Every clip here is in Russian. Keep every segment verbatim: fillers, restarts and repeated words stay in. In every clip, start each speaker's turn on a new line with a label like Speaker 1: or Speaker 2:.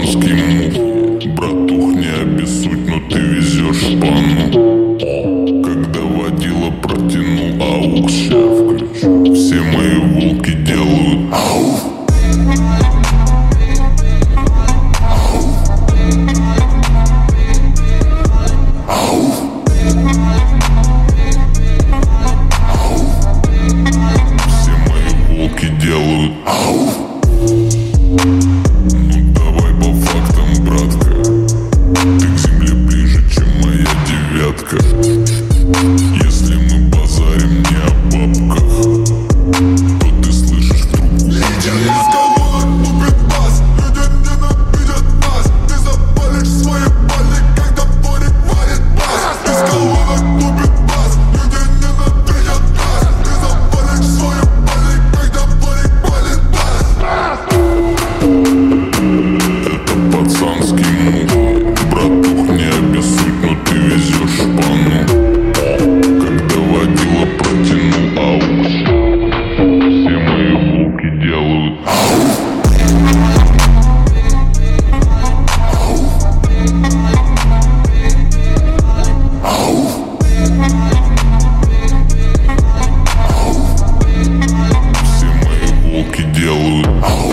Speaker 1: пацанский мух. Братух, не обессудь, но ты везешь шпану. Когда водила протянул аукс, ща включу. Все мои волки делают ау. Делают ау. Ну давай по фактам, братка. Ты к земле ближе, чем моя девятка. Если мы базарим не о бабках, то ты слышишь в трубку. Лидер из колонок тупит бас. Люди ненавидят нас. Ты запалишь свои пали, когда дворик варит бас. Из колонок тупит бас. Люди ненавидят нас. Ты запалишь свои пали, когда дворик варит бас. Это пацанский мух. Братух, не обессудь, но ты везешь шпану. Когда водила протянул аукс, все мои волки делают ау. Все мои волки делают ау.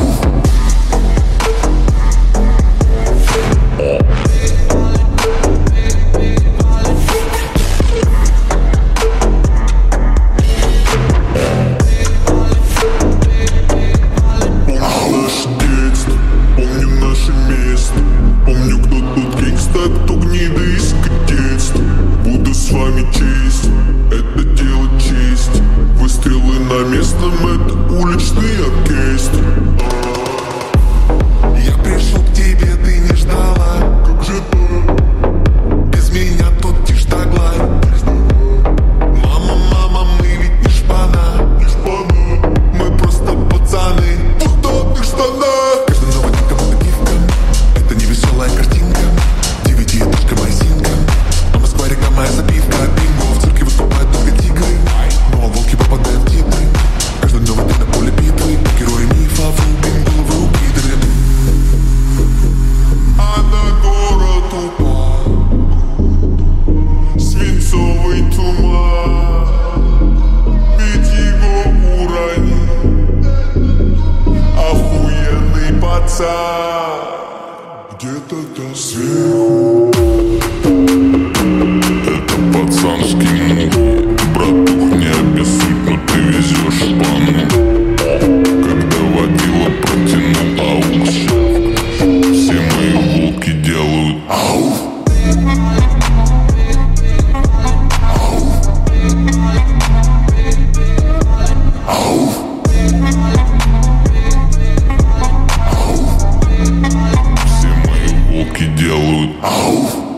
Speaker 1: Помню, кто тут гангста, кто гнида из детства. Буду с вами честь, это дело честь. Выстрелы на местном, это уличный оркестр.
Speaker 2: Я пришел к тебе, ты не ждала.
Speaker 1: Как же так?
Speaker 2: Без меня тут тишь да гладь. Мама, мама, мы ведь не шпана.
Speaker 1: Не шпана.
Speaker 2: Мы просто пацаны
Speaker 1: в удобных штанах.
Speaker 2: Каждый новый день кому-то гифка. Это не веселая картинка. Девятиэтажка майсинка. А Москва река моя забивка. Бинго, в цирке выступают только тигры. Ну а волки попадают в титры. Каждый новый день на поле битвы. Герои мифа, врубим головы убидры.
Speaker 1: А на город упал свинцовый туман. Ведь его уронил охуенный пацан. Где-то там сверху. Это пацанский мух. Братух, не обессудь, но ты везешь шпану. Когда водила протянул аукс, все мои волки делают ау. Все мои волки делают ау.